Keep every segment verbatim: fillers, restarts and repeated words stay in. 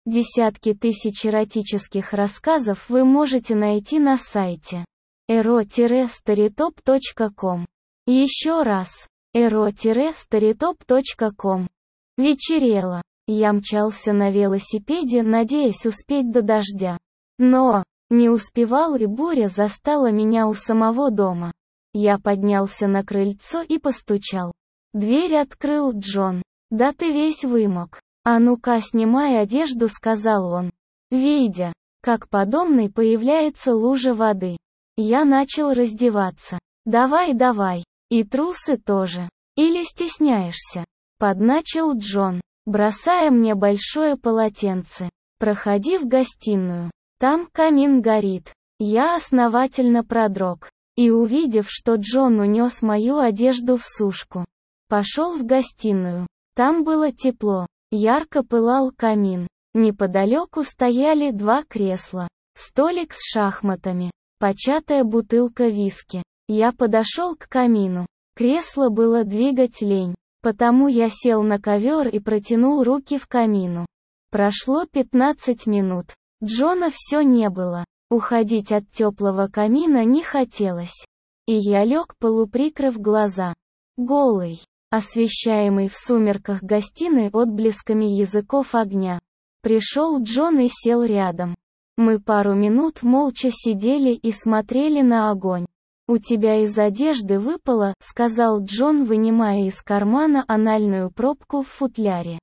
Десятки тысяч эротических рассказов вы можете найти на сайте эро старитоп точка ком. Еще раз. эро старитоп точка ком. Вечерело. Я мчался на велосипеде, надеясь успеть до дождя. Но не успевал, и буря застала меня у самого дома. Я поднялся на крыльцо и постучал. Дверь открыл Джон. «Да ты весь вымок. А ну-ка снимай одежду», — сказал он. Видя, как по домной появляется лужа воды, я начал раздеваться. «Давай, давай. И трусы тоже. Или стесняешься?» — подначил Джон, бросая мне большое полотенце. «Проходи в гостиную. Там камин горит». Я основательно продрог. И, увидев, что Джон унес мою одежду в сушку, пошел в гостиную. Там было тепло. Ярко пылал камин. Неподалеку стояли два кресла, столик с шахматами, початая бутылка виски. Я подошел к камину. Кресло было двигать лень, потому я сел на ковер и протянул руки в камину. Прошло пятнадцать минут. Джона все не было. Уходить от теплого камина не хотелось. И я лег, полуприкрыв глаза. Голый, освещаемый в сумерках гостиной отблесками языков огня. Пришел Джон и сел рядом. Мы пару минут молча сидели и смотрели на огонь. «У тебя из одежды выпало», — сказал Джон, вынимая из кармана анальную пробку в футляре.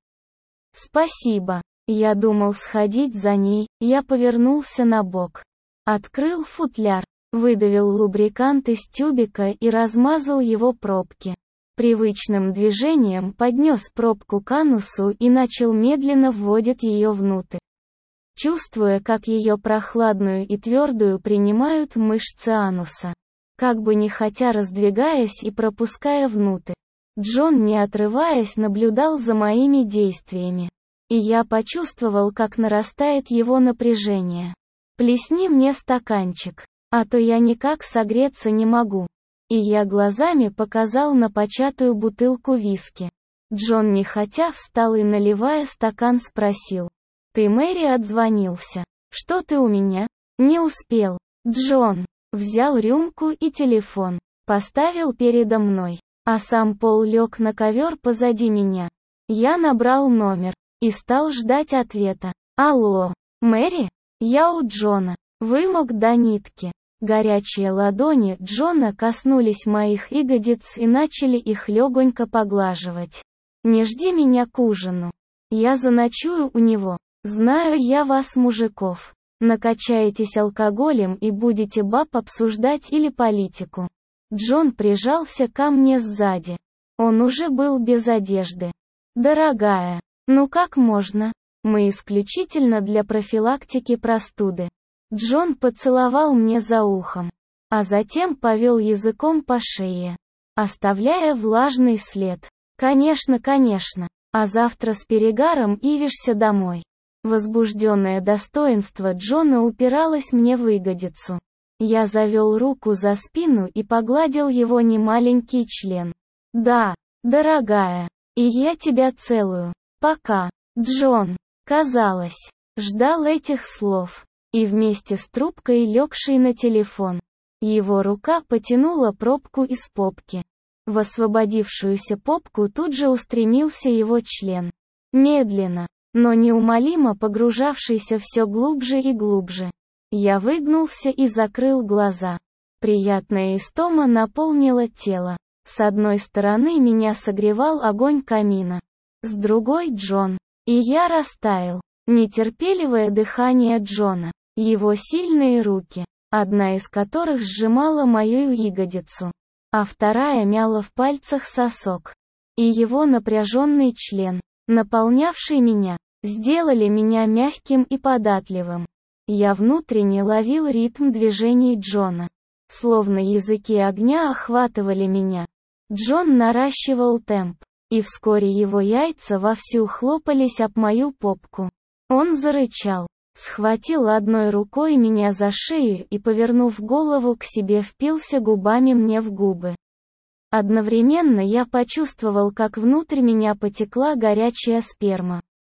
«Спасибо. Я думал сходить за ней». Я повернулся на бок. Открыл футляр, выдавил лубрикант из тюбика и размазал его пробки. Привычным движением поднес пробку к анусу и начал медленно вводить ее внутрь, чувствуя, как ее прохладную и твердую принимают мышцы ануса, как бы нехотя раздвигаясь и пропуская внутрь. Джон, не отрываясь, наблюдал за моими действиями. И я почувствовал, как нарастает его напряжение. «Плесни мне стаканчик, а то я никак согреться не могу». И я глазами показал на початую бутылку виски. Джон нехотя встал и, наливая стакан, спросил. «Ты Мэри отзвонился? Что ты у меня?» «Не успел». Джон взял рюмку и телефон, поставил передо мной, а сам Пол лег на ковер позади меня. Я набрал номер и стал ждать ответа. «Алло, Мэри? Я у Джона. Вымок до нитки». Горячие ладони Джона коснулись моих ягодиц и начали их легонько поглаживать. «Не жди меня к ужину. Я заночую у него. Знаю я вас, мужиков. Накачаетесь алкоголем и будете баб обсуждать или политику». Джон прижался ко мне сзади. Он уже был без одежды. «Дорогая, ну как можно? Мы исключительно для профилактики простуды». Джон поцеловал мне за ухом, а затем повел языком по шее, оставляя влажный след. «Конечно, конечно. А завтра с перегаром явишься домой». Возбужденное достоинство Джона упиралось мне в ягодицу. Я завел руку за спину и погладил его немаленький член. «Да, дорогая, и я тебя целую. Пока». Джон, казалось, ждал этих слов. И вместе с трубкой, легшей на телефон, его рука потянула пробку из попки. В освободившуюся попку тут же устремился его член. Медленно, но неумолимо погружавшийся все глубже и глубже. Я выгнулся и закрыл глаза. Приятная истома наполнила тело. С одной стороны меня согревал огонь камина, с другой — Джон. И я растаял. Нетерпеливое дыхание Джона, его сильные руки, одна из которых сжимала мою ягодицу, а вторая мяла в пальцах сосок, и его напряженный член, наполнявший меня, сделали меня мягким и податливым. Я внутренне ловил ритм движений Джона, словно языки огня охватывали меня. Джон наращивал темп, и вскоре его яйца вовсю хлопались об мою попку. Он зарычал, схватил одной рукой меня за шею и, повернув голову к себе, впился губами мне в губы. Одновременно я почувствовал, как внутрь меня потекла горячая сперма.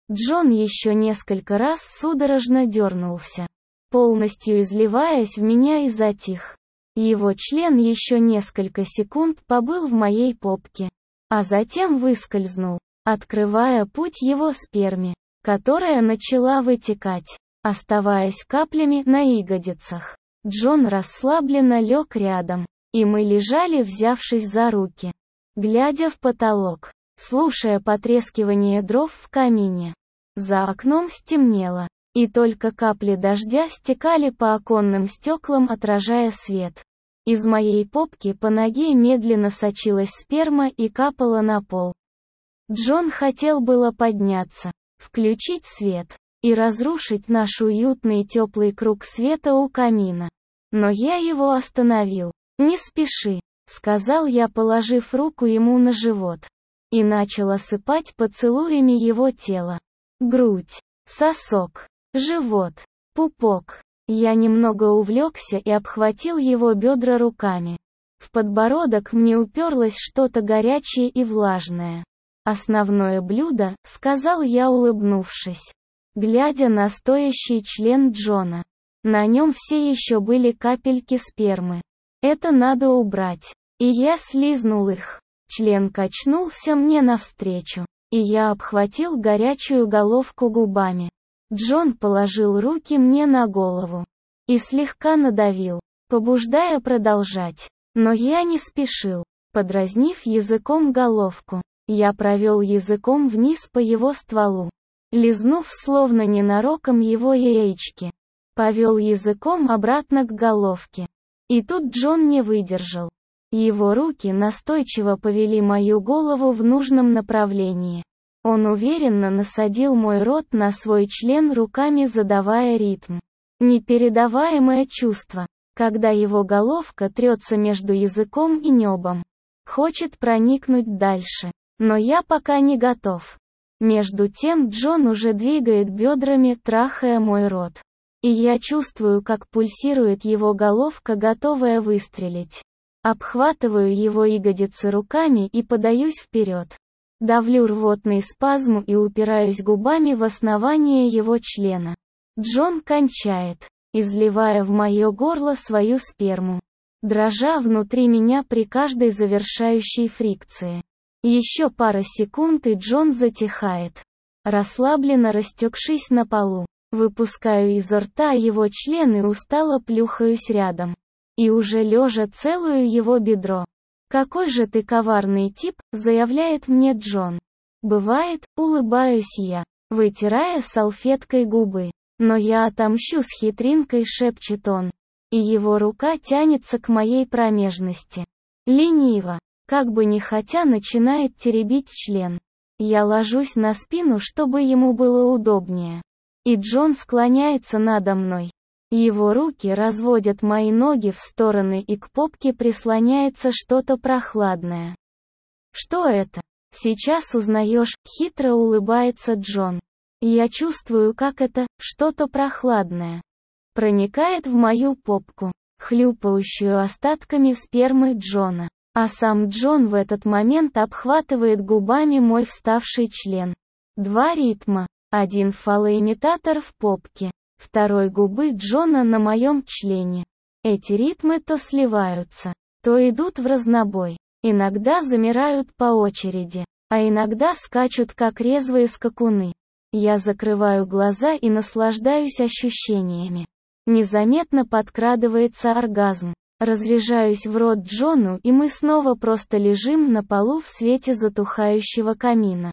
Джон еще несколько раз судорожно дернулся, полностью изливаясь в меня, и затих. Его член еще несколько секунд побыл в моей попке, а затем выскользнул, открывая путь его сперме, которая начала вытекать, оставаясь каплями на ягодицах. Джон расслабленно лег рядом, и мы лежали, взявшись за руки, глядя в потолок, слушая потрескивание дров в камине. За окном стемнело, и только капли дождя стекали по оконным стеклам, отражая свет. Из моей попки по ноге медленно сочилась сперма и капала на пол. Джон хотел было подняться, включить свет и разрушить наш уютный теплый круг света у камина. Но я его остановил. «Не спеши», — сказал я, положив руку ему на живот, и начал осыпать поцелуями его тело. Грудь, сосок, живот, пупок. Я немного увлекся и обхватил его бедра руками. В подбородок мне уперлось что-то горячее и влажное. «Основное блюдо», — сказал я, улыбнувшись, глядя на стоящий член Джона. На нем все еще были капельки спермы. «Это надо убрать». И я слизнул их. Член качнулся мне навстречу, и я обхватил горячую головку губами. Джон положил руки мне на голову и слегка надавил, побуждая продолжать. Но я не спешил. Подразнив языком головку, я провел языком вниз по его стволу, лизнув словно ненароком его яички. Повел языком обратно к головке. И тут Джон не выдержал. Его руки настойчиво повели мою голову в нужном направлении. Он уверенно насадил мой рот на свой член руками, задавая ритм. Непередаваемое чувство, когда его головка трется между языком и небом. Хочет проникнуть дальше, но я пока не готов. Между тем Джон уже двигает бедрами, трахая мой рот. И я чувствую, как пульсирует его головка, готовая выстрелить. Обхватываю его ягодицы руками и подаюсь вперед. Давлю рвотный спазм и упираюсь губами в основание его члена. Джон кончает, изливая в мое горло свою сперму, дрожа внутри меня при каждой завершающей фрикции. Еще пара секунд, и Джон затихает, расслабленно растекшись на полу. Выпускаю изо рта его член и устало плюхаюсь рядом. И уже лежа целую его бедро. «Какой же ты коварный тип», — заявляет мне Джон. «Бывает», — улыбаюсь я, вытирая салфеткой губы. «Но я отомщу с хитринкой», — шепчет он. И его рука тянется к моей промежности. Лениво, как бы не хотя, начинает теребить член. Я ложусь на спину, чтобы ему было удобнее. И Джон склоняется надо мной. Его руки разводят мои ноги в стороны, и к попке прислоняется что-то прохладное. «Что это? Сейчас узнаешь», — хитро улыбается Джон. Я чувствую, как это, что-то прохладное, проникает в мою попку, хлюпающую остатками спермы Джона. А сам Джон в этот момент обхватывает губами мой вставший член. Два ритма. Один фалоимитатор в попке, второй губы Джона на моем члене. Эти ритмы то сливаются, то идут в разнобой, иногда замирают по очереди, а иногда скачут как резвые скакуны. Я закрываю глаза и наслаждаюсь ощущениями. Незаметно подкрадывается оргазм. Разряжаюсь в рот Джону, и мы снова просто лежим на полу в свете затухающего камина.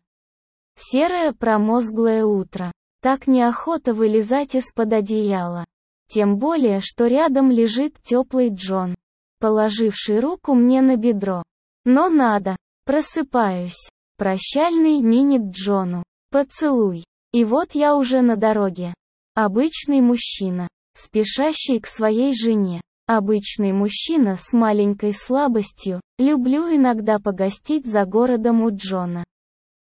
Серое промозглое утро. Так неохота вылезать из-под одеяла. Тем более, что рядом лежит теплый Джон, положивший руку мне на бедро. Но надо. Просыпаюсь. Прощальный минет Джону. Поцелуй. И вот я уже на дороге. Обычный мужчина, спешащий к своей жене. Обычный мужчина с маленькой слабостью. Люблю иногда погостить за городом у Джона.